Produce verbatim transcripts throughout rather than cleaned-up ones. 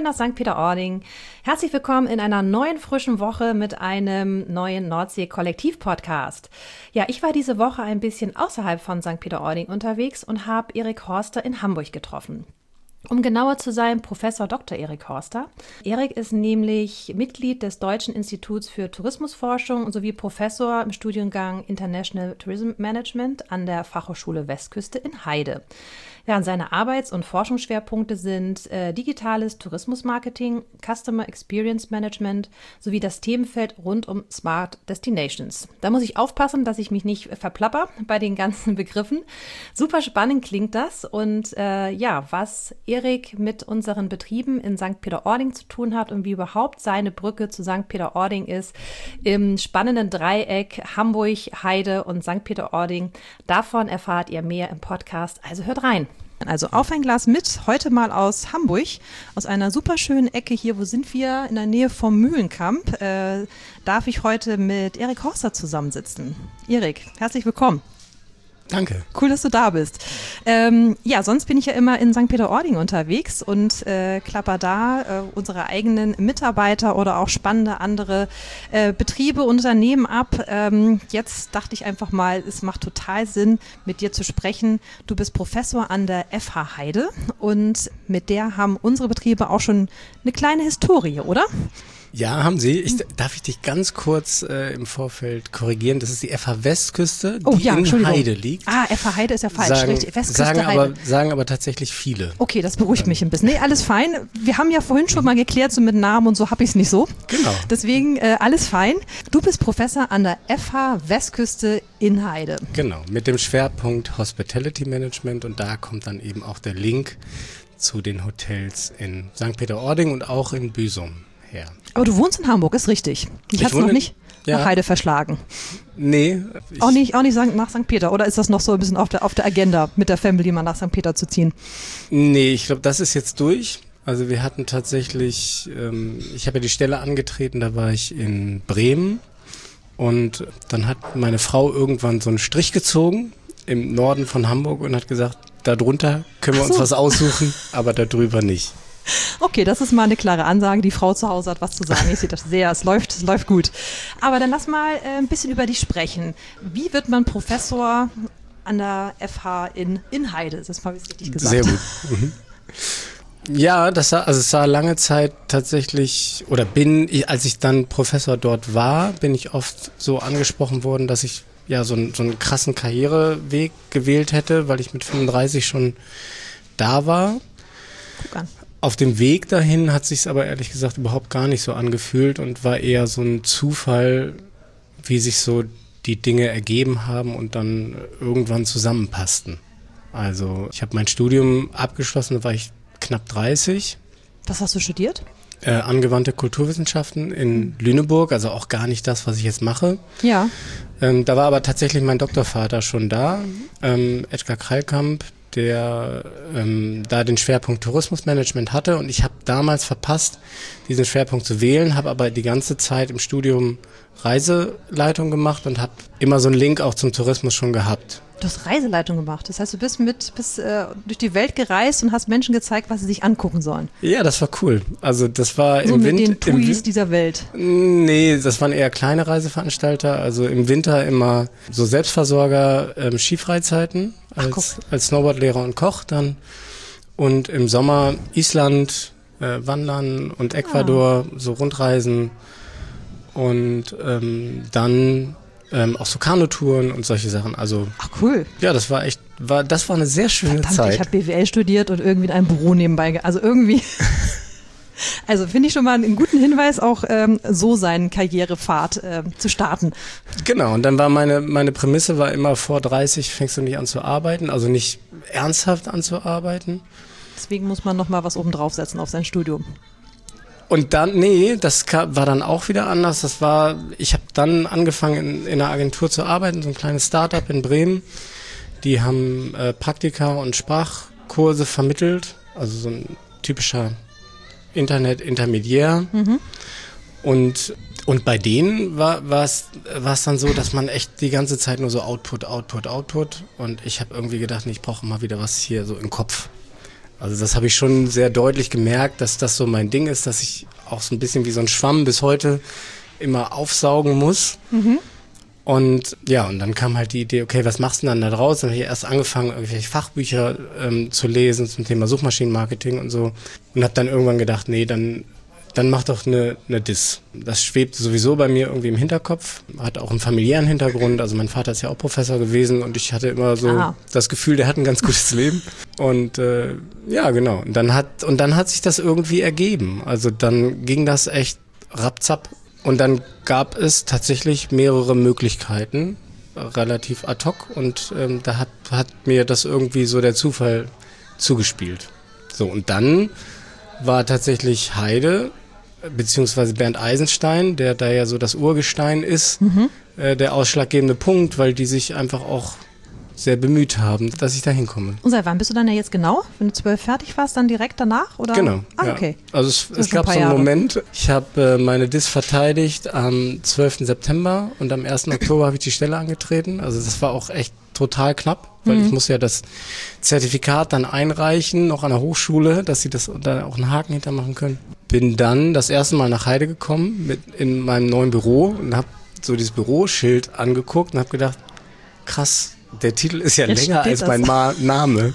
Moin aus Sankt Peter-Ording. Herzlich willkommen in einer neuen frischen Woche mit einem neuen Nordsee-Kollektiv-Podcast. Ja, ich war diese Woche ein bisschen außerhalb von Sankt Peter-Ording unterwegs und habe Erik Horster in Hamburg getroffen. Um genauer zu sein, Professor Doktor Erik Horster. Erik ist nämlich Mitglied des Deutschen Instituts für Tourismusforschung sowie Professor im Studiengang International Tourism Management an der Fachhochschule Westküste in Heide. Während seine Arbeits- und Forschungsschwerpunkte sind äh, digitales Tourismusmarketing, Customer Experience Management sowie das Themenfeld rund um Smart Destinations. Da muss ich aufpassen, dass ich mich nicht verplapper bei den ganzen Begriffen. Super spannend klingt das und äh, ja, was Erik mit unseren Betrieben in Sankt Peter-Ording zu tun hat und wie überhaupt seine Brücke zu Sankt Peter-Ording ist, im spannenden Dreieck Hamburg, Heide und Sankt Peter-Ording. Davon erfahrt ihr mehr im Podcast, also hört rein. Also auf ein Glas mit, heute mal aus Hamburg, aus einer super schönen Ecke hier, wo sind wir? In der Nähe vom Mühlenkamp, äh, darf ich heute mit Erik Horster zusammensitzen. Erik, herzlich willkommen. Danke. Cool, dass du da bist. Ähm, ja, sonst bin ich ja immer in Sankt Peter-Ording unterwegs und äh, klapper da äh, unsere eigenen Mitarbeiter oder auch spannende andere äh, Betriebe, Unternehmen ab. Ähm, jetzt dachte ich einfach mal, es macht total Sinn, mit dir zu sprechen. Du bist Professor an der F H Heide und mit der haben unsere Betriebe auch schon eine kleine Historie, oder? Ja, haben sie. Ich, darf ich dich ganz kurz äh, im Vorfeld korrigieren? Das ist die F H Westküste, die oh, ja, in Heide liegt. Ah, F H Heide ist ja falsch. Sagen, Richtig. Westküste sagen, Heide. aber, sagen aber tatsächlich viele. Okay, das beruhigt ähm. mich ein bisschen. Nee, alles fein. Wir haben ja vorhin schon mal geklärt, so mit Namen und so habe ich es nicht so. Genau. Deswegen äh, alles fein. Du bist Professor an der F H Westküste in Heide. Genau, mit dem Schwerpunkt Hospitality Management und da kommt dann eben auch der Link zu den Hotels in Sankt Peter-Ording und auch in Büsum. Ja. Aber du wohnst in Hamburg, ist richtig. Ich, ich hatte es noch nicht ja. nach Heide verschlagen. Nee. Auch nicht, auch nicht nach Sankt Peter, oder ist das noch so ein bisschen auf der, auf der Agenda, mit der Family mal nach Sankt Peter zu ziehen? Nee, ich glaube, das ist jetzt durch. Also wir hatten tatsächlich, ähm, ich habe ja die Stelle angetreten, da war ich in Bremen und dann hat meine Frau irgendwann so einen Strich gezogen im Norden von Hamburg und hat gesagt, da drunter können wir uns so. was aussuchen, aber da drüber nicht. Okay, das ist mal eine klare Ansage. Die Frau zu Hause hat was zu sagen. Ich sehe das sehr, es läuft, es läuft gut. Aber dann lass mal äh, ein bisschen über dich sprechen. Wie wird man Professor an der F H in, in Heide? Das ist mal richtig gesagt. Sehr gut. Mhm. Ja, das sah, also es sah lange Zeit tatsächlich, oder bin, ich, als ich dann Professor dort war, bin ich oft so angesprochen worden, dass ich ja so, ein, so einen krassen Karriereweg gewählt hätte, weil ich mit fünfunddreißig schon da war. Guck an. Auf dem Weg dahin hat sich's aber ehrlich gesagt überhaupt gar nicht so angefühlt und war eher so ein Zufall, wie sich so die Dinge ergeben haben und dann irgendwann zusammenpassten. Also ich habe mein Studium abgeschlossen, da war ich knapp dreißig. Was hast du studiert? Äh, angewandte Kulturwissenschaften in Lüneburg, also auch gar nicht das, was ich jetzt mache. Ja. Ähm, da war aber tatsächlich mein Doktorvater schon da, ähm, Edgar Kreilkamp, der ähm, da den Schwerpunkt Tourismusmanagement hatte und ich habe damals verpasst, diesen Schwerpunkt zu wählen, habe aber die ganze Zeit im Studium Reiseleitung gemacht und habe immer so einen Link auch zum Tourismus schon gehabt. Du hast Reiseleitung gemacht, das heißt, du bist mit bist, äh, durch die Welt gereist und hast Menschen gezeigt, was sie sich angucken sollen. Ja, das war cool. Also das war so im mit Winter. den Tuis dieser Welt. Nee, das waren eher kleine Reiseveranstalter. Also im Winter immer so Selbstversorger, ähm, Skifreizeiten als, als Snowboardlehrer und Koch dann. Und im Sommer Island, äh, Wandern und Ecuador, ah. so Rundreisen. Und ähm, dann ähm, auch so Kanutouren und solche Sachen. Also ach cool. Ja, das war echt, war das war eine sehr schöne Verdammt, Zeit. Ich habe B W L studiert und irgendwie in einem Büro nebenbei, ge- also irgendwie. Also finde ich schon mal einen guten Hinweis, auch ähm, so seinen Karrierepfad äh, zu starten. Genau, und dann war meine meine Prämisse war immer, vor dreißig fängst du nicht an zu arbeiten, also nicht ernsthaft an zu arbeiten. Deswegen muss man nochmal was oben draufsetzen auf sein Studium. Und dann, nee, das war dann auch wieder anders. Das war, ich habe dann angefangen in, in einer Agentur zu arbeiten, so ein kleines Startup in Bremen. Die haben äh, Praktika und Sprachkurse vermittelt, also so ein typischer Internet-Intermediär. Mhm. Und, und bei denen war es dann so, dass man echt die ganze Zeit nur so Output, Output, Output. Und ich habe irgendwie gedacht, nee, ich brauche mal wieder was hier so im Kopf. Also das habe ich schon sehr deutlich gemerkt, dass das so mein Ding ist, dass ich auch so ein bisschen wie so ein Schwamm bis heute immer aufsaugen muss. Mhm. Und ja, und dann kam halt die Idee, okay, was machst du denn dann da draus? Dann habe ich erst angefangen, irgendwelche Fachbücher ähm, zu lesen zum Thema Suchmaschinenmarketing und so. Und habe dann irgendwann gedacht, nee, dann dann mach doch eine, eine Diss. Das schwebte sowieso bei mir irgendwie im Hinterkopf. Hat auch einen familiären Hintergrund. Also mein Vater ist ja auch Professor gewesen und ich hatte immer so Aha. das Gefühl, der hat ein ganz gutes Leben. Und äh, ja, genau. Und dann hat und dann hat sich das irgendwie ergeben. Also dann ging das echt rapzapp. Und dann gab es tatsächlich mehrere Möglichkeiten, relativ ad hoc. Und ähm, da hat, hat mir das irgendwie so der Zufall zugespielt. So, und dann war tatsächlich Heide, beziehungsweise Bernd Eisenstein, der da ja so das Urgestein ist, mhm. äh, der ausschlaggebende Punkt, weil die sich einfach auch sehr bemüht haben, dass ich da hinkomme. Und seit wann bist du dann ja jetzt genau? Wenn du zwölf fertig warst, dann direkt danach? Oder? Genau. Ah, ja. okay. Also es, es gab so einen Jahre. Moment, ich habe äh, meine Diss verteidigt am zwölften September und am ersten Oktober habe ich die Stelle angetreten. Also das war auch echt total knapp, weil mhm. ich muss ja das Zertifikat dann einreichen, noch an der Hochschule, dass sie das da auch einen Haken hintermachen können. Bin dann das erste Mal nach Heide gekommen mit in meinem neuen Büro und habe so dieses Büroschild angeguckt und habe gedacht, krass, der Titel ist ja Jetzt länger als das. mein Ma- Name.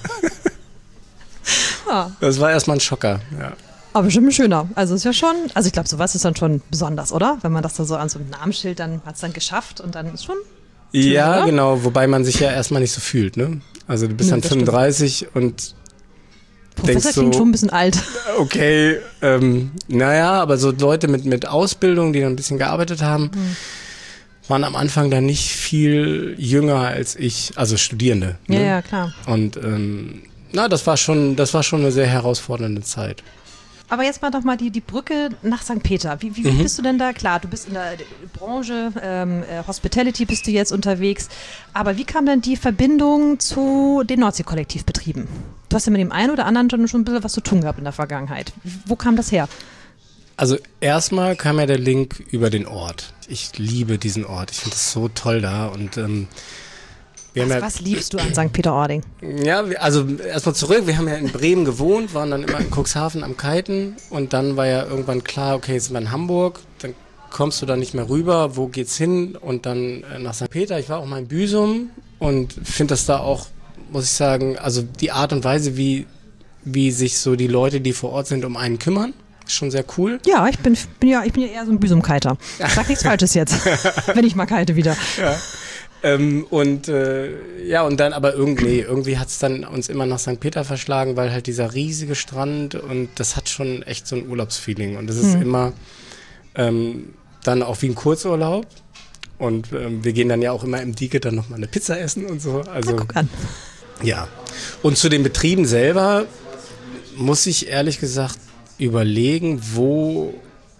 ja. Das war erstmal ein Schocker, ja. Aber bestimmt schöner. Also ist ja schon, also ich glaube, sowas ist dann schon besonders, oder? Wenn man das da so an so einem Namensschild, dann hat es dann geschafft und dann ist schon schön, Ja, oder? Genau, wobei man sich ja erstmal nicht so fühlt, ne? Also du bist nee, dann fünfunddreißig stimmt. und Professor denkst so, klingt schon ein bisschen alt. Okay, ähm, naja, aber so Leute mit, mit Ausbildung, die dann ein bisschen gearbeitet haben, hm. waren am Anfang dann nicht viel jünger als ich, also Studierende. Ne? Ja, ja, klar. Und ähm, na, das war schon, das war schon eine sehr herausfordernde Zeit. Aber jetzt mal doch mal die, die Brücke nach Sankt Peter. Wie, wie mhm. bist du denn da? Klar, du bist in der Branche, ähm, Hospitality bist du jetzt unterwegs. Aber wie kam denn die Verbindung zu den Nordsee-Kollektivbetrieben? Du hast ja mit dem einen oder anderen schon ein bisschen was zu tun gehabt in der Vergangenheit. Wo kam das her? Also erstmal kam ja der Link über den Ort. Ich liebe diesen Ort. Ich finde es so toll da. Und ähm, wir was, haben ja, was liebst du an Sankt Peter-Ording? Ja, also erstmal zurück. Wir haben ja in Bremen gewohnt, waren dann immer in Cuxhaven am Kiten. Und dann war ja irgendwann klar, okay, jetzt sind wir in Hamburg. Dann kommst du da nicht mehr rüber. Wo geht's hin? Und dann äh, nach Sankt Peter. Ich war auch mal in Büsum und finde das da auch, muss ich sagen, also die Art und Weise, wie, wie sich so die Leute, die vor Ort sind, um einen kümmern. Schon sehr cool. Ja, ich bin, bin ja, ich bin ja eher so ein Büsum-Kiter. Ich sag nichts Falsches jetzt, wenn ich mal kite wieder. Ja. Ähm, und äh, ja, und dann aber irgendwie, irgendwie hat es dann uns immer nach Sankt Peter verschlagen, weil halt dieser riesige Strand und das hat schon echt so ein Urlaubsfeeling. Und das ist mhm. immer ähm, dann auch wie ein Kurzurlaub. Und ähm, wir gehen dann ja auch immer im Dike dann nochmal eine Pizza essen und so. Also, Na, guck an. Ja. Und zu den Betrieben selber muss ich ehrlich gesagt überlegen, wo,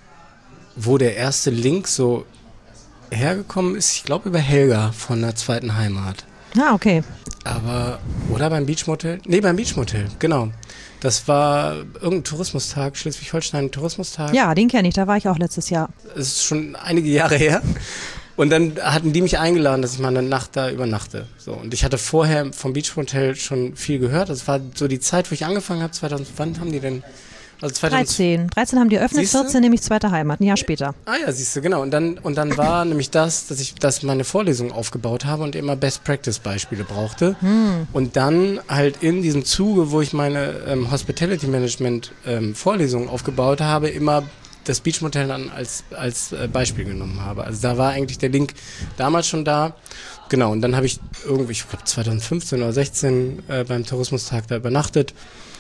wo der erste Link so hergekommen ist. Ich glaube über Helga von der zweiten Heimat. Ah, okay. Aber, oder beim Beachmotel? Nee, beim Beachmotel, genau. Das war irgendein Tourismustag, Schleswig-Holstein Tourismustag. Ja, den kenne ich, da war ich auch letztes Jahr. Das ist schon einige Jahre her. Und dann hatten die mich eingeladen, dass ich mal eine Nacht da übernachte. So, und ich hatte vorher vom Beachmotel schon viel gehört. Das war so die Zeit, wo ich angefangen habe, zweitausend, wann haben die denn? Also dreizehn. dreizehn haben die eröffnet, siehste? vierzehn nämlich zweite Heimat, ein Jahr später. Ah ja, siehst du, genau. Und dann, und dann war nämlich das, dass ich dass meine Vorlesung aufgebaut habe und immer Best-Practice-Beispiele brauchte. Hm. Und dann halt in diesem Zuge, wo ich meine ähm, Hospitality-Management-Vorlesung ähm, aufgebaut habe, immer das Beachmotel dann als, als äh, Beispiel genommen habe. Also da war eigentlich der Link damals schon da. Genau, und dann habe ich irgendwie, ich glaube zwanzig fünfzehn oder sechzehn äh, beim Tourismustag da übernachtet.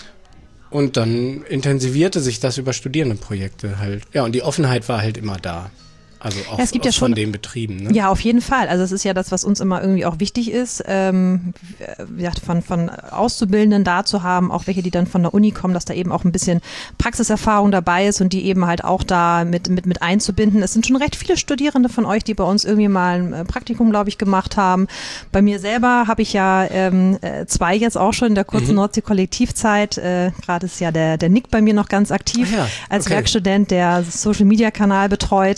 Und dann intensivierte sich das über Studierendenprojekte halt. Ja, und die Offenheit war halt immer da. Also auch, ja, es gibt auch ja schon, von den Betrieben. Ne? Ja, auf jeden Fall. Also es ist ja das, was uns immer irgendwie auch wichtig ist, ähm, wie gesagt, von, von Auszubildenden da zu haben, auch welche, die dann von der Uni kommen, dass da eben auch ein bisschen Praxiserfahrung dabei ist und die eben halt auch da mit, mit, mit einzubinden. Es sind schon recht viele Studierende von euch, die bei uns irgendwie mal ein Praktikum, glaube ich, gemacht haben. Bei mir selber habe ich ja ähm, zwei jetzt auch schon in der kurzen mhm. Nordsee-Kollektivzeit. Äh, Gerade ist ja der, der Nick bei mir noch ganz aktiv ah ja, als okay. Werkstudent, der Social-Media-Kanal betreut. Also liebe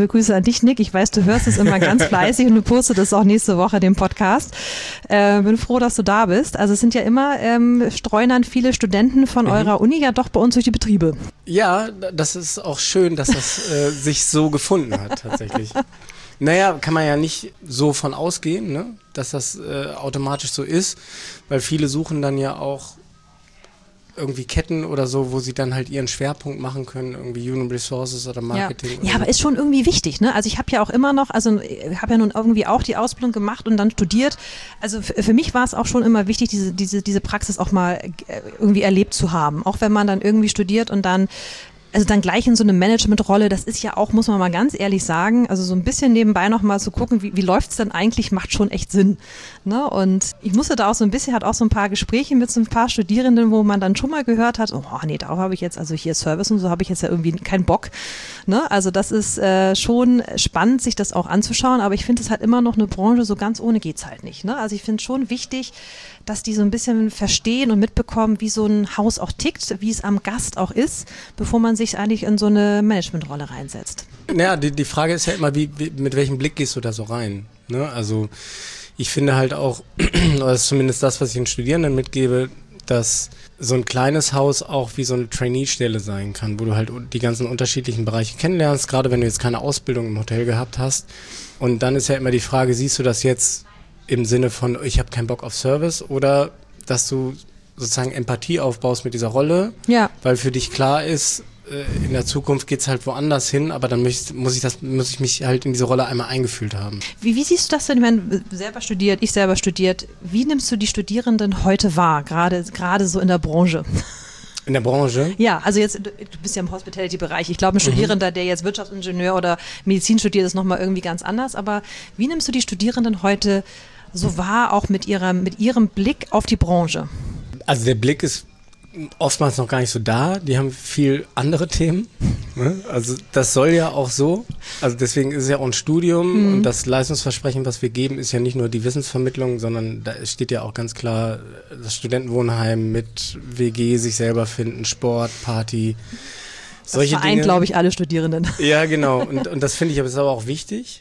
liebe Grüße an dich, Nick. Ich weiß, du hörst es immer ganz fleißig und du postest es auch nächste Woche, den Podcast. Äh, bin froh, dass du da bist. Also es sind ja immer, ähm, streuen dann viele Studenten von mhm. eurer Uni ja doch bei uns durch die Betriebe. Ja, das ist auch schön, dass das äh, sich so gefunden hat, tatsächlich. Naja, kann man ja nicht so von ausgehen, ne? Dass das äh, automatisch so ist, weil viele suchen dann ja auch irgendwie Ketten oder so, wo sie dann halt ihren Schwerpunkt machen können, irgendwie Human Resources oder Marketing. Ja, oder ja aber ist schon irgendwie wichtig, ne? Also ich habe ja auch immer noch, also ich habe ja nun irgendwie auch die Ausbildung gemacht und dann studiert. Also für, für mich war es auch schon immer wichtig, diese, diese, diese Praxis auch mal irgendwie erlebt zu haben. Auch wenn man dann irgendwie studiert und dann Also dann gleich in so eine Managementrolle, das ist ja auch, muss man mal ganz ehrlich sagen, also so ein bisschen nebenbei nochmal zu gucken, wie, wie läuft es denn eigentlich, macht schon echt Sinn. Ne? Und ich musste da auch so ein bisschen, hat auch so ein paar Gespräche mit so ein paar Studierenden, wo man dann schon mal gehört hat, oh nee, darauf habe ich jetzt, also hier Service und so habe ich jetzt ja irgendwie keinen Bock. Ne? Also das ist äh, schon spannend, sich das auch anzuschauen, aber ich finde es halt immer noch eine Branche, so ganz ohne geht's halt nicht. Ne? Also ich finde es schon wichtig, dass die so ein bisschen verstehen und mitbekommen, wie so ein Haus auch tickt, wie es am Gast auch ist, bevor man sich eigentlich in so eine Managementrolle reinsetzt. Naja, die, die Frage ist ja immer, wie, wie, mit welchem Blick gehst du da so rein? Ne? Also ich finde halt auch, oder das ist zumindest das, was ich den Studierenden mitgebe, dass so ein kleines Haus auch wie so eine Trainee-Stelle sein kann, wo du halt die ganzen unterschiedlichen Bereiche kennenlernst, gerade wenn du jetzt keine Ausbildung im Hotel gehabt hast. Und dann ist ja immer die Frage, siehst du das jetzt im Sinne von, ich habe keinen Bock auf Service, oder dass du sozusagen Empathie aufbaust mit dieser Rolle, ja. weil für dich klar ist, in der Zukunft geht's halt woanders hin, aber dann muss, muss ich das, muss ich mich halt in diese Rolle einmal eingefühlt haben. Wie, wie siehst du das denn, wenn selber studiert, ich selber studiert, wie nimmst du die Studierenden heute wahr, gerade, gerade so in der Branche? In der Branche? Ja, also jetzt, du bist ja im Hospitality-Bereich. Ich glaube, ein Studierender, der jetzt Wirtschaftsingenieur oder Medizin studiert, ist nochmal irgendwie ganz anders. Aber wie nimmst du die Studierenden heute so wahr, auch mit ihrem, mit ihrem Blick auf die Branche? Also der Blick ist oftmals noch gar nicht so da. Die haben viel andere Themen. Ne? Also das soll ja auch so. Also deswegen ist es ja auch ein Studium, mhm. und das Leistungsversprechen, was wir geben, ist ja nicht nur die Wissensvermittlung, sondern da steht ja auch ganz klar das Studentenwohnheim mit W G, sich selber finden, Sport, Party. Solche das vereint, glaube ich, alle Studierenden. Ja, genau. Und, und das finde ich aber, ist aber auch wichtig.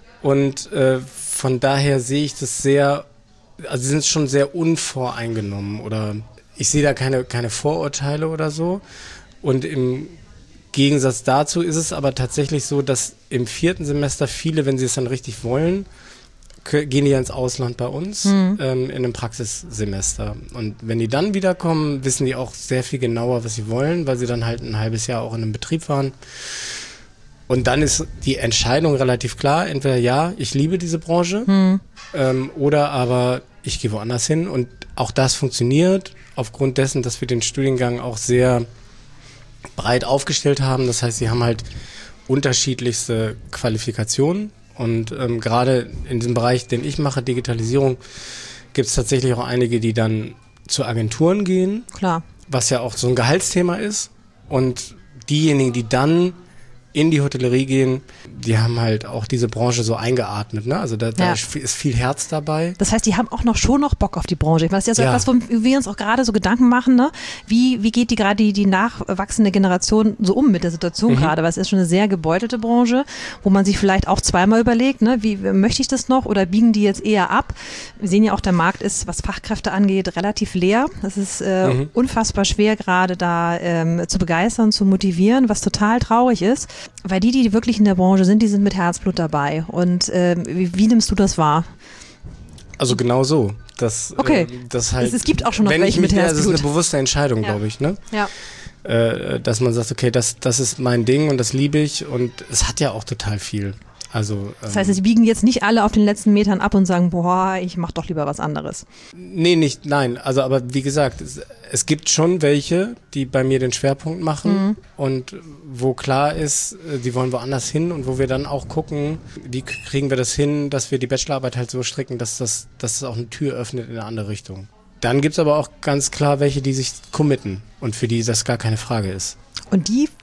Und äh, von daher sehe ich das sehr, also sie sind schon sehr unvoreingenommen, oder ich sehe da keine, keine Vorurteile oder so. Und im Gegensatz dazu ist es aber tatsächlich so, dass im vierten Semester viele, wenn sie es dann richtig wollen, gehen die ja ins Ausland bei uns, mhm. ähm, in einem Praxissemester. Und wenn die dann wiederkommen, wissen die auch sehr viel genauer, was sie wollen, weil sie dann halt ein halbes Jahr auch in einem Betrieb waren. Und dann ist die Entscheidung relativ klar, entweder ja, ich liebe diese Branche, mhm. ähm, oder aber ich gehe woanders hin. Und auch das funktioniert aufgrund dessen, dass wir den Studiengang auch sehr breit aufgestellt haben. Das heißt, sie haben halt unterschiedlichste Qualifikationen. Und ähm, gerade in diesem Bereich, den ich mache, Digitalisierung, gibt es tatsächlich auch einige, die dann zu Agenturen gehen. Klar. Was ja auch so ein Gehaltsthema ist. Und diejenigen, die dann in die Hotellerie gehen, die haben halt auch diese Branche so eingeatmet, ne? Also da, da ja. ist viel Herz dabei. Das heißt, die haben auch noch schon noch Bock auf die Branche. Ich meine, das ist ja so ja. etwas, wo wir uns auch gerade so Gedanken machen, ne? Wie, wie geht die gerade die, die nachwachsende Generation so um mit der Situation mhm. gerade? Weil es ist schon eine sehr gebeutelte Branche, wo man sich vielleicht auch zweimal überlegt, ne? Wie möchte ich das noch, oder biegen die jetzt eher ab? Wir sehen ja auch, der Markt ist, was Fachkräfte angeht, relativ leer. Es ist äh, mhm. unfassbar schwer, gerade da ähm, zu begeistern, zu motivieren, was total traurig ist. Weil die, die wirklich in der Branche sind, die sind mit Herzblut dabei. Und ähm, wie, wie nimmst du das wahr? Also genau so. Das, okay. äh, das halt, es, es gibt auch schon noch wenn welche ich mich, mit Herzblut. Das ist eine bewusste Entscheidung, ja. glaube ich. Ne? Ja. Äh, dass man sagt, okay, das, das ist mein Ding und das liebe ich. Und es hat ja auch total viel. Also, ähm, das heißt, sie biegen jetzt nicht alle auf den letzten Metern ab und sagen, boah, ich mach doch lieber was anderes. Nee, nicht, nein. Also, aber wie gesagt, es, es gibt schon welche, die bei mir den Schwerpunkt machen mhm. und wo klar ist, die wollen woanders hin, und wo wir dann auch gucken, wie kriegen wir das hin, dass wir die Bachelorarbeit halt so stricken, dass das, dass das auch eine Tür öffnet in eine andere Richtung. Dann gibt's aber auch ganz klar welche, die sich committen und für die das gar keine Frage ist. Und die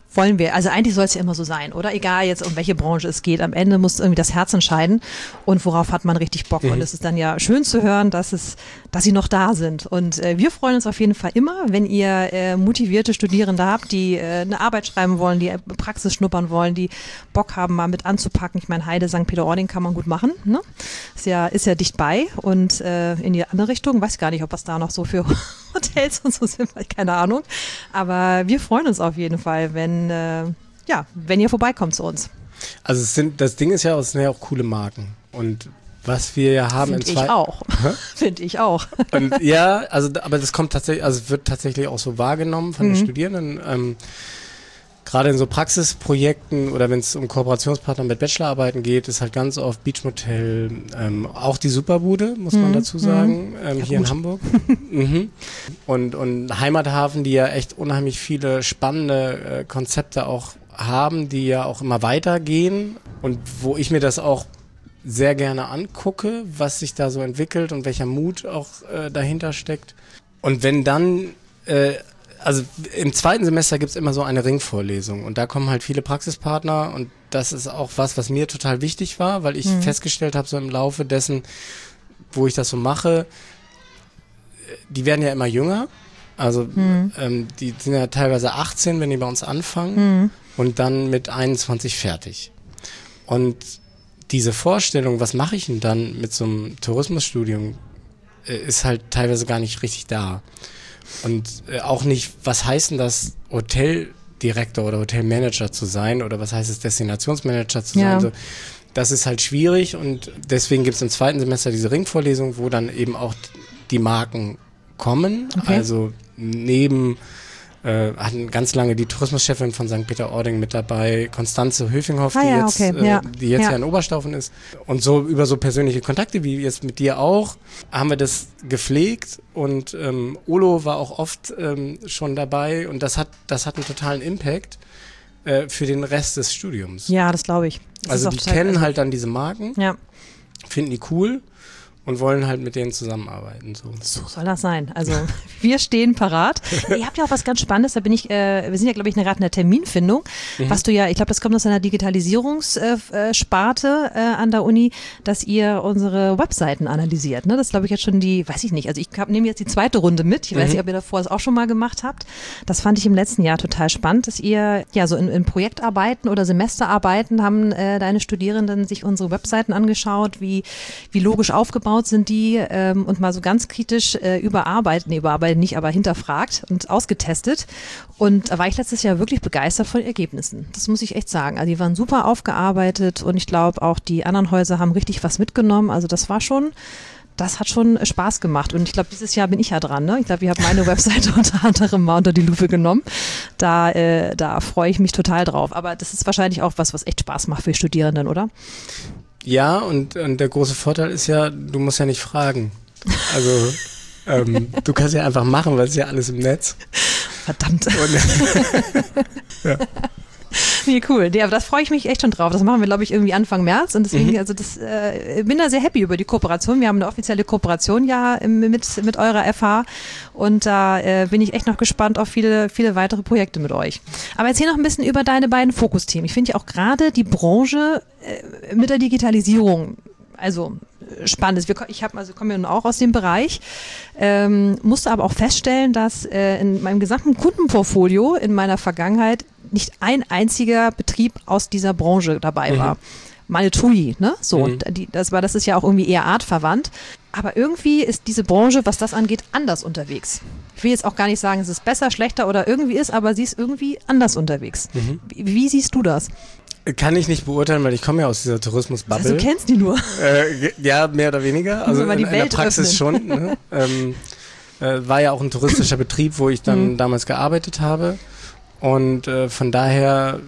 wollen wir, also eigentlich soll es ja immer so sein, oder? Egal jetzt, um welche Branche es geht. Am Ende muss irgendwie das Herz entscheiden und worauf hat man richtig Bock. Mhm. Und es ist dann ja schön zu hören, dass es, dass sie noch da sind. Und äh, wir freuen uns auf jeden Fall immer, wenn ihr äh, motivierte Studierende habt, die äh, eine Arbeit schreiben wollen, die Praxis schnuppern wollen, die Bock haben, mal mit anzupacken. Ich meine, Heide, Sankt Peter-Ording kann man gut machen, ne? Ist ja, ist ja dicht bei und äh, in die andere Richtung, weiß gar nicht, ob was da noch so für Hotels und so sind, keine Ahnung. Aber wir freuen uns auf jeden Fall, wenn Äh, ja, wenn ihr vorbeikommt zu uns. Also es sind, das Ding ist ja, es sind ja auch coole Marken. Und was wir ja haben Find in zwei... ich auch. Finde ich auch. Und ja, also aber das kommt tatsächlich, also es wird tatsächlich auch so wahrgenommen von mhm. den Studierenden. Ähm, gerade in so Praxisprojekten oder wenn es um Kooperationspartner mit Bachelorarbeiten geht, ist halt ganz oft Beach Motel, ähm, auch die Superbude, muss man mhm. dazu sagen, ähm, ja, hier gut. in Hamburg. mhm. und, und Heimathafen, die ja echt unheimlich viele spannende äh, Konzepte auch haben, die ja auch immer weitergehen und wo ich mir das auch sehr gerne angucke, was sich da so entwickelt und welcher Mut auch äh, dahinter steckt. Und wenn dann äh, also im zweiten Semester gibt's immer so eine Ringvorlesung und da kommen halt viele Praxispartner und das ist auch was, was mir total wichtig war, weil ich mhm. festgestellt habe, so im Laufe dessen, wo ich das so mache, die werden ja immer jünger, also mhm. ähm, die sind ja teilweise achtzehn, wenn die bei uns anfangen mhm. und dann mit einundzwanzig fertig. Und diese Vorstellung, was mache ich denn dann mit so einem Tourismusstudium, äh, ist halt teilweise gar nicht richtig da. Und äh, auch nicht, was heißt denn das, Hoteldirektor oder Hotelmanager zu sein oder was heißt es, Destinationsmanager zu ja. sein. So, das ist halt schwierig und deswegen gibt es im zweiten Semester diese Ringvorlesung, wo dann eben auch die Marken kommen. Okay. Also neben, äh, hatten ganz lange die Tourismuschefin von Sankt Peter-Ording mit dabei, Konstanze Höfinghoff, ah, die, ja, jetzt, okay. äh, ja. die jetzt ja. ja in Oberstaufen ist. Und so über so persönliche Kontakte, wie jetzt mit dir auch, haben wir das gepflegt und ähm, Olo war auch oft ähm, schon dabei und das hat, das hat einen totalen Impact äh, für den Rest des Studiums. Ja, das glaube ich. Das also die kennen also halt dann diese Marken, ja. finden die cool und wollen halt mit denen zusammenarbeiten. So, so soll das sein. Also wir stehen parat. Ihr habt ja auch was ganz Spannendes, da bin ich, äh, wir sind ja glaube ich gerade in der Terminfindung, mhm. was du ja, ich glaube das kommt aus einer Digitalisierungssparte äh, äh, an der Uni, dass ihr unsere Webseiten analysiert. Ne? Das glaube ich jetzt schon die, weiß ich nicht, also ich nehme jetzt die zweite Runde mit, ich weiß mhm. nicht, ob ihr davor es auch schon mal gemacht habt. Das fand ich im letzten Jahr total spannend, dass ihr ja so in, in Projektarbeiten oder Semesterarbeiten haben äh, deine Studierenden sich unsere Webseiten angeschaut, wie, wie logisch aufgebaut sind die ähm, und mal so ganz kritisch äh, überarbeitet, nee, überarbeitet nicht, aber hinterfragt und ausgetestet. Und da war ich letztes Jahr wirklich begeistert von den Ergebnissen. Das muss ich echt sagen. Also die waren super aufgearbeitet und ich glaube auch die anderen Häuser haben richtig was mitgenommen. Also das war schon, das hat schon Spaß gemacht. Und ich glaube, dieses Jahr bin ich ja dran. Ne? Ich glaube, ihr habt meine Webseite unter anderem mal unter die Lupe genommen. Da, äh, da freue ich mich total drauf. Aber das ist wahrscheinlich auch was, was echt Spaß macht für die Studierenden, oder? Ja, und, und der große Vorteil ist ja, du musst ja nicht fragen. Also ähm, du kannst ja einfach machen, weil es ist ja alles im Netz. Verdammt. Und, ja. Nee, cool. Nee, aber das freue ich mich echt schon drauf. Das machen wir, glaube ich, irgendwie Anfang März. Und deswegen, mhm. also das, äh, bin da sehr happy über die Kooperation. Wir haben eine offizielle Kooperation ja mit, mit eurer F H. Und da äh, bin ich echt noch gespannt auf viele, viele weitere Projekte mit euch. Aber erzähl noch ein bisschen über deine beiden Fokusthemen. Ich finde ja auch gerade die Branche äh, mit der Digitalisierung, also spannend. Wir, ich hab, also komme ja nun auch aus dem Bereich, ähm, musste aber auch feststellen, dass äh, in meinem gesamten Kundenportfolio in meiner Vergangenheit nicht ein einziger Betrieb aus dieser Branche dabei war. Mhm. Meine T U I, ne? So, mhm. die, das war, das ist ja auch irgendwie eher artverwandt. Aber irgendwie ist diese Branche, was das angeht, anders unterwegs. Ich will jetzt auch gar nicht sagen, es ist besser, schlechter oder irgendwie ist, aber sie ist irgendwie anders unterwegs. Mhm. Wie, wie siehst du das? Kann ich nicht beurteilen, weil ich komme ja aus dieser Tourismus-Bubble. Also du kennst die nur. Äh, ja, mehr oder weniger. Also in, die in der Praxis schon. Ne? ähm, äh, war ja auch ein touristischer Betrieb, wo ich dann mhm. damals gearbeitet habe. Und äh, von daher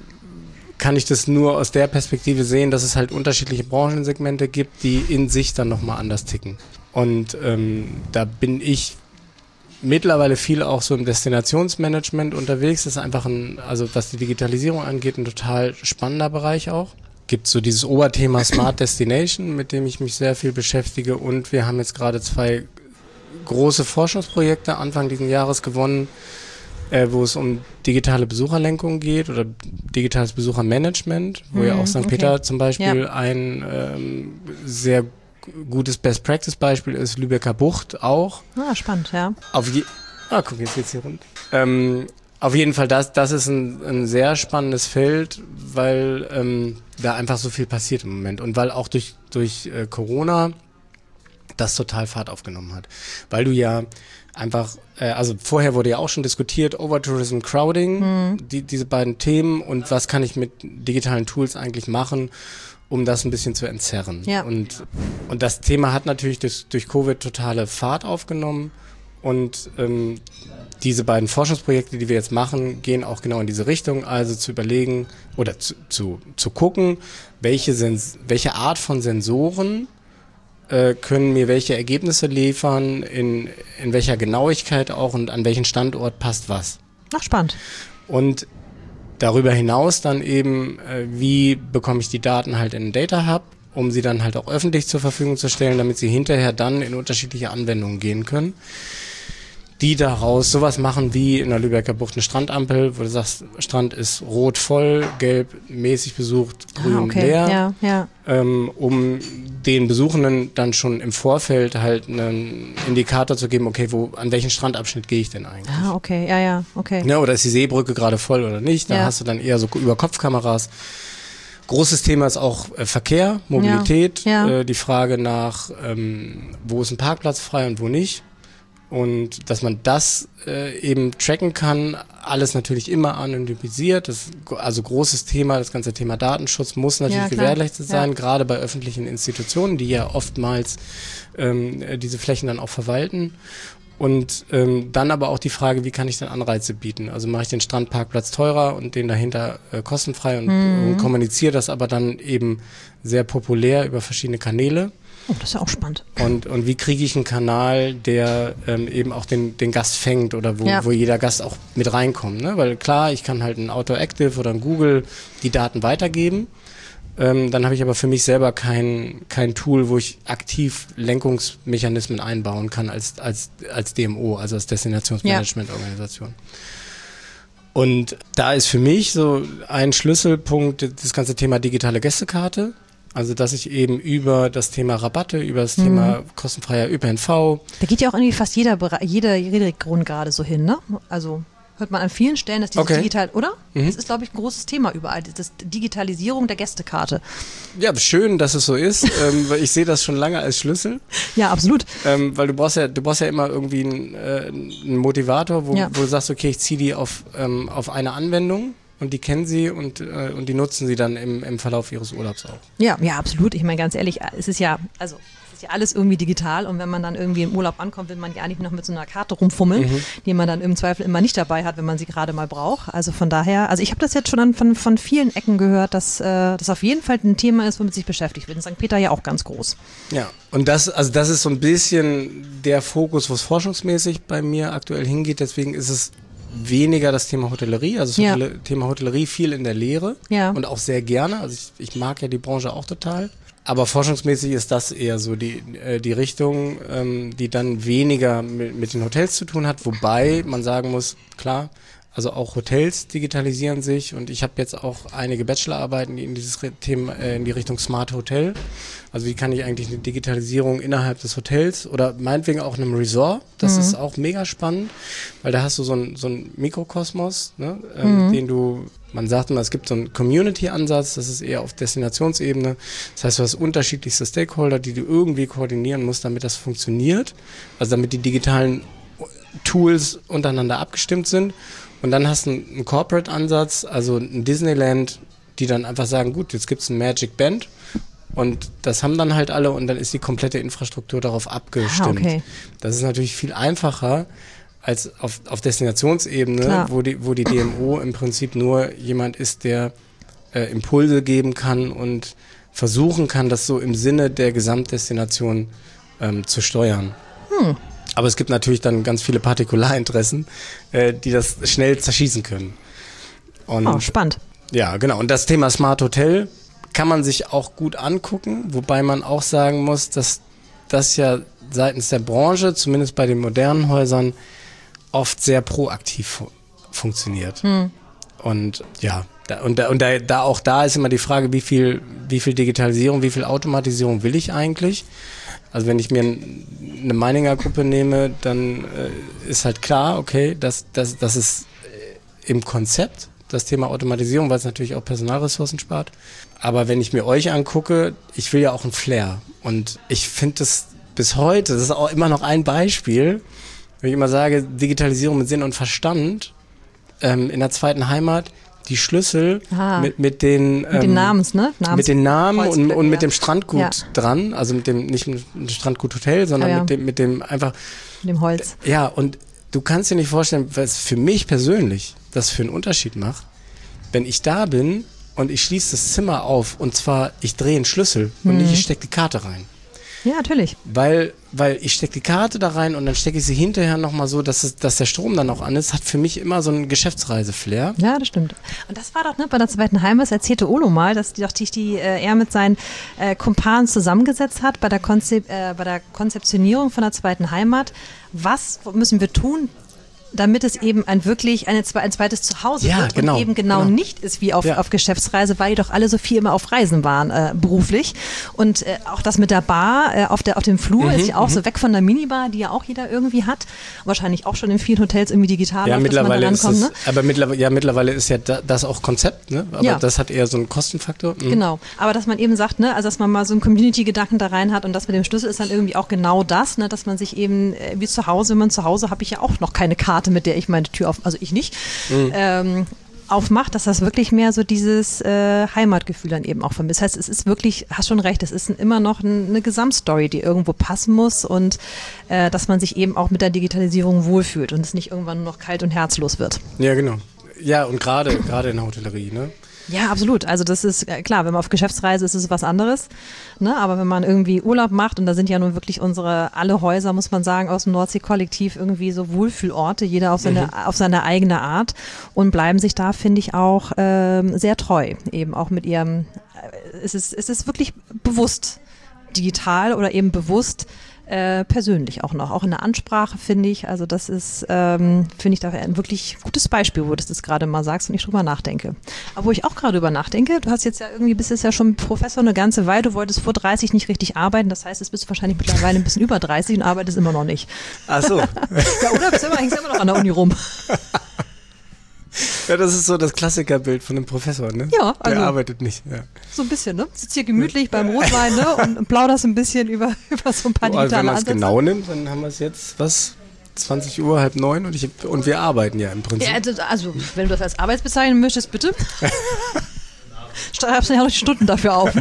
kann ich das nur aus der Perspektive sehen, dass es halt unterschiedliche Branchensegmente gibt, die in sich dann nochmal anders ticken. Und ähm, da bin ich mittlerweile viel auch so im Destinationsmanagement unterwegs. Das ist einfach ein, also was die Digitalisierung angeht, ein total spannender Bereich auch. Gibt so dieses Oberthema Smart Destination, mit dem ich mich sehr viel beschäftige. Und wir haben jetzt gerade zwei große Forschungsprojekte Anfang dieses Jahres gewonnen, äh, wo es um digitale Besucherlenkung geht oder digitales Besuchermanagement, wo mhm, ja auch Sankt Okay. Peter zum Beispiel ja. ein ähm, sehr gutes Best-Practice-Beispiel ist, Lübecker Bucht auch. Ah, spannend, ja. Auf je- ah, guck, jetzt geht's hier rund. Ähm, auf jeden Fall, das, das ist ein, ein sehr spannendes Feld, weil ähm, da einfach so viel passiert im Moment und weil auch durch, durch äh, Corona das total Fahrt aufgenommen hat. Weil du ja einfach, äh, also vorher wurde ja auch schon diskutiert, Overtourism, Crowding, mhm. die, diese beiden Themen und was kann ich mit digitalen Tools eigentlich machen, um das ein bisschen zu entzerren. Ja. Und, und das Thema hat natürlich durch, durch Covid totale Fahrt aufgenommen und ähm, diese beiden Forschungsprojekte, die wir jetzt machen, gehen auch genau in diese Richtung, also zu überlegen oder zu, zu, zu gucken, welche, Sens- welche Art von Sensoren äh, können mir welche Ergebnisse liefern, in, in welcher Genauigkeit auch und an welchen Standort passt was. Ach, spannend. Und darüber hinaus dann eben, äh, wie bekomme ich die Daten halt in den Data Hub, um sie dann halt auch öffentlich zur Verfügung zu stellen, damit sie hinterher dann in unterschiedliche Anwendungen gehen können, die daraus sowas machen wie in der Lübecker Bucht eine Strandampel, wo du sagst, Strand ist rot voll, gelb mäßig besucht, grün ah, okay. leer, ja, ja. Ähm, um den Besuchenden dann schon im Vorfeld halt einen Indikator zu geben, okay, wo an welchen Strandabschnitt gehe ich denn eigentlich? Ah, okay, ja, ja, okay. Ja, oder ist die Seebrücke gerade voll oder nicht? Da ja. hast du dann eher so Überkopfkameras. Großes Thema ist auch äh, Verkehr, Mobilität, ja, ja. Äh, die Frage nach, ähm, wo ist ein Parkplatz frei und wo nicht. Und dass man das äh, eben tracken kann, alles natürlich immer anonymisiert, das, also großes Thema, das ganze Thema Datenschutz muss natürlich ja, gewährleistet sein, ja. gerade bei öffentlichen Institutionen, die ja oftmals ähm, diese Flächen dann auch verwalten. Und ähm, dann aber auch die Frage, wie kann ich dann Anreize bieten? Also mache ich den Strandparkplatz teurer und den dahinter äh, kostenfrei und, mhm. und kommuniziere das aber dann eben sehr populär über verschiedene Kanäle. Oh, das ist ja auch spannend. Und, und wie kriege ich einen Kanal, der ähm, eben auch den, den Gast fängt oder wo, ja. wo jeder Gast auch mit reinkommt, ne? Weil klar, ich kann halt ein Outdoor Active oder ein Google die Daten weitergeben. Ähm, dann habe ich aber für mich selber kein, kein Tool, wo ich aktiv Lenkungsmechanismen einbauen kann als, als, als D M O, also als Destinationsmanagementorganisation. Ja. Und da ist für mich so ein Schlüsselpunkt das ganze Thema digitale Gästekarte. Also, dass ich eben über das Thema Rabatte, über das mhm. Thema kostenfreier Ö P N V. Da geht ja auch irgendwie fast jeder, jeder, jede Region gerade so hin, ne? Also, hört man an vielen Stellen, dass dieses okay. digital, oder? Mhm. Das ist, glaube ich, ein großes Thema überall, das Digitalisierung der Gästekarte. Ja, schön, dass es so ist, ähm, weil ich sehe das schon lange als Schlüssel. Ja, absolut. Ähm, weil du brauchst ja, du brauchst ja immer irgendwie einen, äh, einen Motivator, wo, ja. wo du sagst, okay, ich ziehe die auf, ähm, auf eine Anwendung. Und die kennen sie und, äh, und die nutzen sie dann im, im Verlauf ihres Urlaubs auch. Ja, ja, absolut. Ich meine, ganz ehrlich, es ist ja, also es ist ja alles irgendwie digital und wenn man dann irgendwie im Urlaub ankommt, will man ja nicht noch mit so einer Karte rumfummeln, mhm. die man dann im Zweifel immer nicht dabei hat, wenn man sie gerade mal braucht. Also von daher, also ich habe das jetzt schon an, von, von vielen Ecken gehört, dass äh, das auf jeden Fall ein Thema ist, womit sich beschäftigt wird. In Sankt Peter ja auch ganz groß. Ja, und das, also das ist so ein bisschen der Fokus, wo es forschungsmäßig bei mir aktuell hingeht. Deswegen ist es weniger das Thema Hotellerie, also das ja. Hotel- Thema Hotellerie viel in der Lehre ja. und auch sehr gerne. Also ich, ich mag ja die Branche auch total. Aber forschungsmäßig ist das eher so die, äh, die Richtung, ähm, die dann weniger mit, mit den Hotels zu tun hat. Wobei man sagen muss, klar, also auch Hotels digitalisieren sich und ich habe jetzt auch einige Bachelorarbeiten, die in dieses Thema, äh, in die Richtung Smart Hotel. Also wie kann ich eigentlich eine Digitalisierung innerhalb des Hotels oder meinetwegen auch in einem Resort, das mhm. ist auch mega spannend, weil da hast du so einen so einen Mikrokosmos, ne, ähm, mhm. den du, man sagt immer, es gibt so einen Community-Ansatz, das ist eher auf Destinationsebene. Das heißt, du hast unterschiedlichste Stakeholder, die du irgendwie koordinieren musst, damit das funktioniert, also damit die digitalen Tools untereinander abgestimmt sind. Und dann hast du einen, einen Corporate-Ansatz, also ein Disneyland, die dann einfach sagen, gut, jetzt gibt's ein Magic Band und das haben dann halt alle und dann ist die komplette Infrastruktur darauf abgestimmt. Ah, okay. Das ist natürlich viel einfacher als auf, auf Destinationsebene, Klar. wo die, wo die D M O im Prinzip nur jemand ist, der äh, Impulse geben kann und versuchen kann, das so im Sinne der Gesamtdestination ähm, zu steuern. Hm. Aber es gibt natürlich dann ganz viele Partikularinteressen, äh, die das schnell zerschießen können. Und, oh, spannend. Ja, genau. Und das Thema Smart Hotel kann man sich auch gut angucken, wobei man auch sagen muss, dass das ja seitens der Branche, zumindest bei den modernen Häusern, oft sehr proaktiv funktioniert. Hm. Und ja, da, und, da, und da, da auch da ist immer die Frage, wie viel, wie viel Digitalisierung, wie viel Automatisierung will ich eigentlich? Also wenn ich mir eine Meininger-Gruppe nehme, dann äh, ist halt klar, okay, das, das, das ist im Konzept das Thema Automatisierung, weil es natürlich auch Personalressourcen spart. Aber wenn ich mir euch angucke, ich will ja auch einen Flair. Und ich finde das bis heute, das ist auch immer noch ein Beispiel, wenn ich immer sage, Digitalisierung mit Sinn und Verstand, ähm, in der zweiten Heimat, die Schlüssel mit, mit den ähm, mit den Namens, ne? Namens mit den Namen und, und mit ja. dem Strandgut ja. dran, also mit dem, nicht mit dem Strandgut-Hotel, sondern ja, ja. mit dem, mit dem einfach mit dem Holz. Ja, und du kannst dir nicht vorstellen, was für mich persönlich das für einen Unterschied macht, wenn ich da bin und ich schließe das Zimmer auf und zwar, ich drehe einen Schlüssel und mhm. nicht, ich stecke die Karte rein. Ja, natürlich. Weil, weil ich stecke die Karte da rein und dann stecke ich sie hinterher nochmal so, dass, es, dass der Strom dann auch an ist, hat für mich immer so einen Geschäftsreise-Flair. Ja, das stimmt. Und das war doch, ne, bei der zweiten Heimat, das erzählte Olo mal, dass die doch die, die äh, er mit seinen äh, Kumpanen zusammengesetzt hat bei der, Konzep- äh, bei der Konzeptionierung von der zweiten Heimat. Was müssen wir tun, damit es eben ein wirklich eine, ein zweites Zuhause ja, wird genau, und eben genau, genau nicht ist wie auf, ja. auf Geschäftsreise, weil die doch alle so viel immer auf Reisen waren, äh, beruflich. Und äh, auch das mit der Bar äh, auf, der, auf dem Flur mhm, ist ja auch mhm. so weg von der Minibar, die ja auch jeder irgendwie hat. Wahrscheinlich auch schon in vielen Hotels irgendwie digital. Ja, läuft, mittlerweile dass man da ist das, ne? aber mittlerweile, ja, mittlerweile ist ja da, das auch Konzept, ne? Aber ja. das hat eher so einen Kostenfaktor. Mhm. Genau, aber dass man eben sagt, ne, also dass man mal so einen Community-Gedanken da rein hat und das mit dem Schlüssel ist dann irgendwie auch genau das, ne, dass man sich eben äh, wie zu Hause, wenn man zu Hause habe ich ja auch noch keine Karte, mit der ich meine Tür auf, also ich nicht, mhm. ähm, aufmacht, dass das wirklich mehr so dieses äh, Heimatgefühl dann eben auch vermisst. Das heißt, es ist wirklich, hast schon recht, es ist immer noch ein, eine Gesamtstory, die irgendwo passen muss und äh, dass man sich eben auch mit der Digitalisierung wohlfühlt und es nicht irgendwann nur noch kalt und herzlos wird. Ja, genau. Ja, und gerade gerade in der Hotellerie, ne? Ja, absolut. Also das ist äh, klar, wenn man auf Geschäftsreise ist, ist es was anderes. Ne? Aber wenn man irgendwie Urlaub macht, und da sind ja nun wirklich unsere, alle Häuser, muss man sagen, aus dem Nordsee-Kollektiv irgendwie so Wohlfühlorte, jeder auf seine, mhm. auf seine eigene Art und bleiben sich da, finde ich, auch ähm, sehr treu. Eben auch mit ihrem, äh, es ist, es ist wirklich bewusst digital oder eben bewusst Äh, persönlich auch noch, auch in der Ansprache, finde ich, also das ist, ähm, finde ich da ein wirklich gutes Beispiel, wo du das gerade mal sagst und ich drüber nachdenke. Aber wo ich auch gerade drüber nachdenke, du hast jetzt ja irgendwie, bist jetzt ja schon Professor eine ganze Weile, du wolltest vor dreißig nicht richtig arbeiten, das heißt, jetzt bist du wahrscheinlich mittlerweile ein bisschen über dreißig und arbeitest immer noch nicht. Ach so. Ja, oder? Bist du immer, hängst immer noch an der Uni rum. Ja, das ist so das Klassikerbild von einem Professor, ne? Ja, also. Der arbeitet nicht, ja. So ein bisschen, ne? Sitzt hier gemütlich beim Rotwein, ne? Und plauderst ein bisschen über, über so ein paar digitale also wenn man es Ansätze. genau nimmt, dann haben wir es jetzt, was? zwanzig Uhr, halb neun und, ich, und wir arbeiten ja im Prinzip. Ja, also, also, wenn du das als Arbeits bezeichnen möchtest, bitte. Schreibst du ja noch die Stunden dafür auf, ne?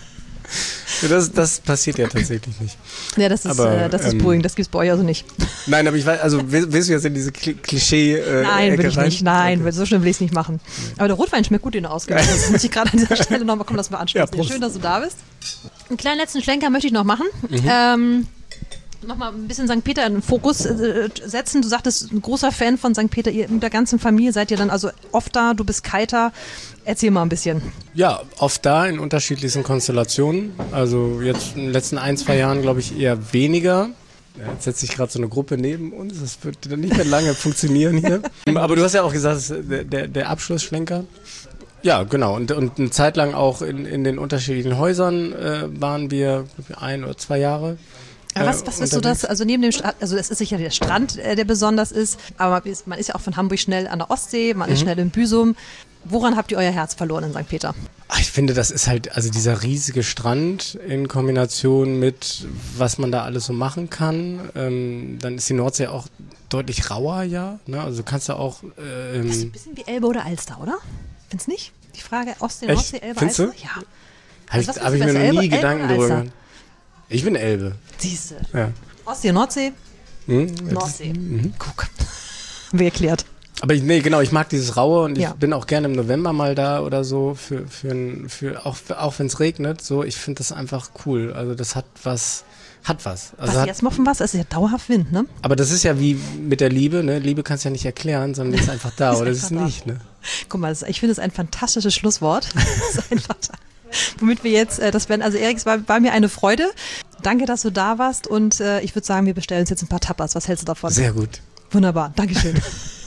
Ja, das, das passiert ja tatsächlich nicht. Ja, das ist, aber, äh, das ist ähm, beruhigend, das gibt es bei euch also nicht. Nein, aber ich weiß, also willst du jetzt in diese Klischee äh, Nein, will ich rein? nicht, nein, okay. So schlimm will ich es nicht machen. Aber der Rotwein schmeckt gut, den du ausgewählt hast. Das muss ich gerade an dieser Stelle nochmal kommen, dass wir anstoßen. Ja, schön, dass du da bist. Einen kleinen letzten Schlenker möchte ich noch machen. Mhm. Ähm, Nochmal ein bisschen Sankt Peter in den Fokus äh, setzen. Du sagtest, ein großer Fan von Sankt Peter. Ihr mit der ganzen Familie seid ihr dann also oft da. Du bist Kiter. Erzähl mal ein bisschen. Ja, oft da in unterschiedlichsten Konstellationen. Also jetzt in den letzten ein, zwei Jahren glaube ich eher weniger. Ja, jetzt setzt sich gerade so eine Gruppe neben uns. Das wird dann nicht mehr lange funktionieren hier. Aber du hast ja auch gesagt, der, der, der Abschlussschlenker. Ja, genau. Und, und eine Zeit lang auch in, in den unterschiedlichen Häusern äh, waren wir ein oder zwei Jahre. Aber was, was ist so das, also neben dem, also es ist sicher der Strand, äh, der besonders ist, aber man ist, man ist ja auch von Hamburg schnell an der Ostsee, man mhm. ist schnell in Büsum. Woran habt ihr euer Herz verloren in Sankt Peter? Ach, ich finde, das ist halt, also dieser riesige Strand in Kombination mit, was man da alles so machen kann. Ähm, dann ist die Nordsee auch deutlich rauer, ja. Ne? Also du kannst da auch... Ähm, das ist ein bisschen wie Elbe oder Alster, oder? Findest du nicht? Die Frage Ostsee, Nordsee, Elbe, Findest Alster? Du? Ja. Habe also ich, hab ich mir noch nie Elbe, Gedanken Elbe drüber gemacht. Ich bin Elbe. Siehste. Ja. Ostsee, Nordsee? Hm? Nordsee. Mhm. Guck. Haben wir erklärt. Aber ich, nee, genau, ich mag dieses Raue und ich ja. bin auch gerne im November mal da oder so, für, für, ein, für auch, auch wenn es regnet, so, ich finde das einfach cool. Also das hat was, hat was. Also was hat, jetzt mal von was? Es ist ja dauerhaft Wind, ne? Aber das ist ja wie mit der Liebe, ne? Liebe kannst du ja nicht erklären, sondern die ist einfach da, oder das ist da. nicht, ne? Guck mal, ich finde es ein fantastisches Schlusswort. Das ist einfach da. Womit wir jetzt, das werden, also Erik, es war, war mir eine Freude. Danke, dass du da warst und äh, ich würde sagen, wir bestellen uns jetzt ein paar Tapas. Was hältst du davon? Sehr gut. Wunderbar, Dankeschön.